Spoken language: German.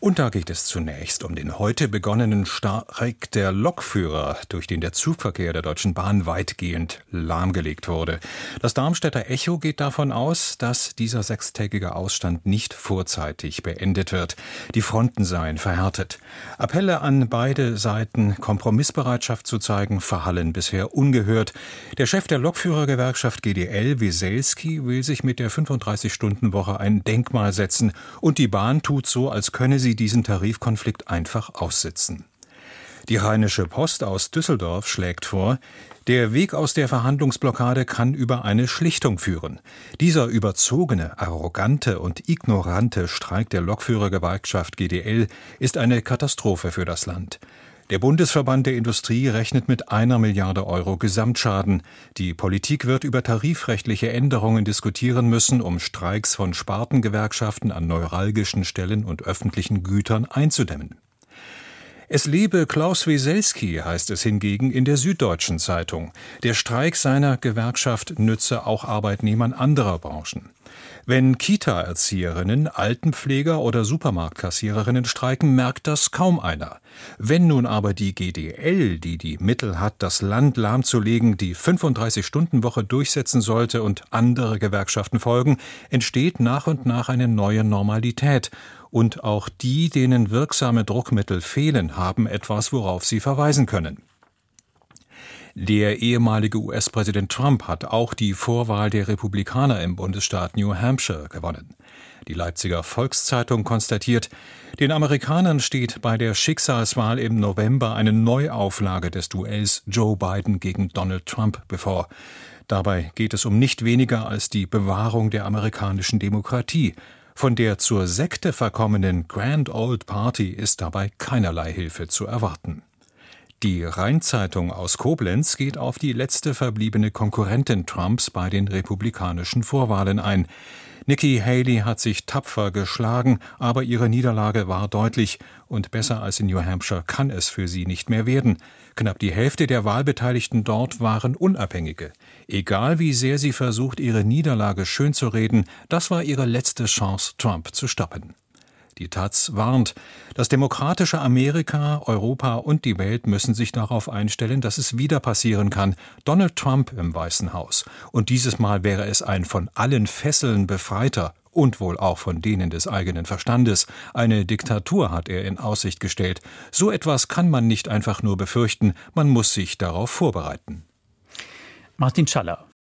Und da geht es zunächst um den heute begonnenen Streik der Lokführer, durch den der Zugverkehr der Deutschen Bahn weitgehend lahmgelegt wurde. Das Darmstädter Echo geht davon aus, dass dieser sechstägige Ausstand nicht vorzeitig beendet wird. Die Fronten seien verhärtet. Appelle an beide Seiten, Kompromissbereitschaft zu zeigen, verhallen bisher ungehört. Der Chef der Lokführergewerkschaft GDL, Weselski, will sich mit der 35-Stunden-Woche ein Denkmal setzen. Und die Bahn tut so, als könne sie diesen Tarifkonflikt einfach aussitzen. Die Rheinische Post aus Düsseldorf schlägt vor, der Weg aus der Verhandlungsblockade kann über eine Schlichtung führen. Dieser überzogene, arrogante und ignorante Streik der Lokführergewerkschaft GDL ist eine Katastrophe für das Land. Der Bundesverband der Industrie rechnet mit 1 Milliarde Euro Gesamtschaden. Die Politik wird über tarifrechtliche Änderungen diskutieren müssen, um Streiks von Spartengewerkschaften an neuralgischen Stellen und öffentlichen Gütern einzudämmen. Es lebe Klaus Weselski, heißt es hingegen in der Süddeutschen Zeitung. Der Streik seiner Gewerkschaft nütze auch Arbeitnehmern anderer Branchen. Wenn Kita-Erzieherinnen, Altenpfleger oder Supermarktkassiererinnen streiken, merkt das kaum einer. Wenn nun aber die GDL, die die Mittel hat, das Land lahmzulegen, die 35-Stunden-Woche durchsetzen sollte und andere Gewerkschaften folgen, entsteht nach und nach eine neue Normalität. Und auch die, denen wirksame Druckmittel fehlen, haben etwas, worauf sie verweisen können. Der ehemalige US-Präsident Trump hat auch die Vorwahl der Republikaner im Bundesstaat New Hampshire gewonnen. Die Leipziger Volkszeitung konstatiert, den Amerikanern steht bei der Schicksalswahl im November eine Neuauflage des Duells Joe Biden gegen Donald Trump bevor. Dabei geht es um nicht weniger als die Bewahrung der amerikanischen Demokratie. Von der zur Sekte verkommenen Grand Old Party ist dabei keinerlei Hilfe zu erwarten. Die Rheinzeitung aus Koblenz geht auf die letzte verbliebene Konkurrentin Trumps bei den republikanischen Vorwahlen ein. Nikki Haley hat sich tapfer geschlagen, aber ihre Niederlage war deutlich und besser als in New Hampshire kann es für sie nicht mehr werden. Knapp die Hälfte der Wahlbeteiligten dort waren Unabhängige. Egal wie sehr sie versucht, ihre Niederlage schönzureden, das war ihre letzte Chance, Trump zu stoppen. Die Taz warnt, das demokratische Amerika, Europa und die Welt müssen sich darauf einstellen, dass es wieder passieren kann. Donald Trump im Weißen Haus. Und dieses Mal wäre es ein von allen Fesseln befreiter und wohl auch von denen des eigenen Verstandes. Eine Diktatur hat er in Aussicht gestellt. So etwas kann man nicht einfach nur befürchten, man muss sich darauf vorbereiten. Martin Schaller.